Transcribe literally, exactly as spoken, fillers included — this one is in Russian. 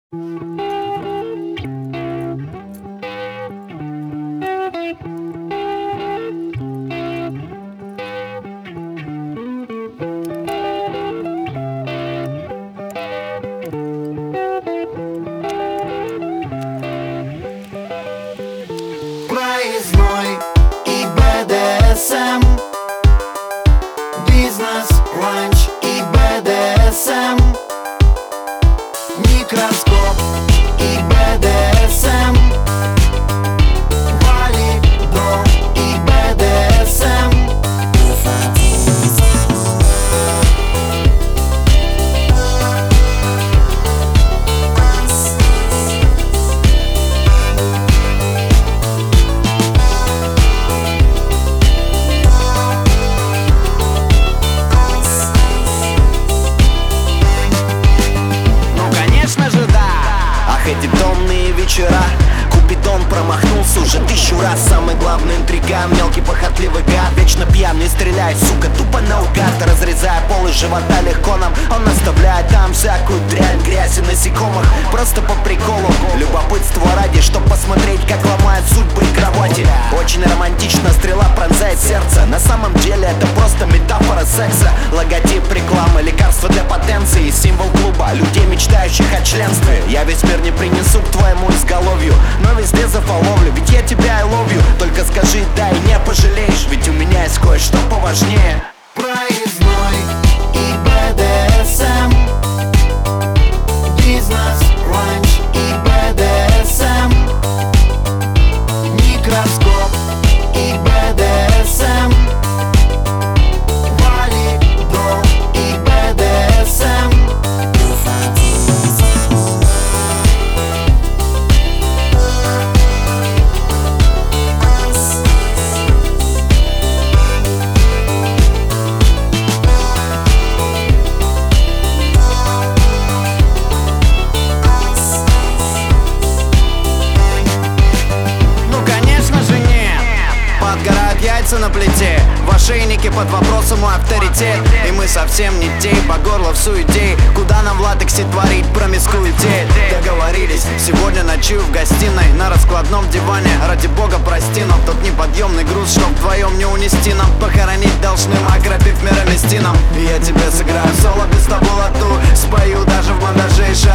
Проездной и бэ дэ эс эм, бизнес, ланч и бэ дэ эс эм, микроскоп и бэ дэ эс эм, волейбол и бэ дэ эс эм. Эти томные вечера Купидон промахнулся уже тысячу раз. Самый главный интриган, мелкий похотливый гад, вечно пьяный, стреляет, сука, тупо наугад. Разрезая пол из живота легко нам, он оставляет там всякую дрянь, грязь и насекомых. Просто по приколу, любопытство ради, чтоб посмотреть, как ломают судьбы и кровати. Очень романтично, стрела пронзает сердце. На самом деле это просто метафора секса. Логотип рекламы, лекарство для потенции, символ клуба людей, мечтающих о членстве. Я весь мир не принесу к твоему изголовью, но везде зафоловлю, ведь я тебя I love you. Только скажи да и не пожалеешь, ведь у меня есть кое-что поважнее. Проездной и бэ дэ эс эм, бизнес, ланч и бэ дэ эс эм, микроскоп и бэ дэ эс эм, волейбол и бэ дэ эс эм. Яйца на плите, в ошейнике под вопросом мой авторитет. И мы совсем не те, по горло в суете. Куда нам в латексе творить промискуитет? Договорились, сегодня ночую в гостиной, на раскладном диване. Ради бога прости, но тот неподъемный груз, что вдвоем не унести нам. Похоронить должны, окропив мироместином. И я тебе сыграю соло без табулату, спою даже в монтаже.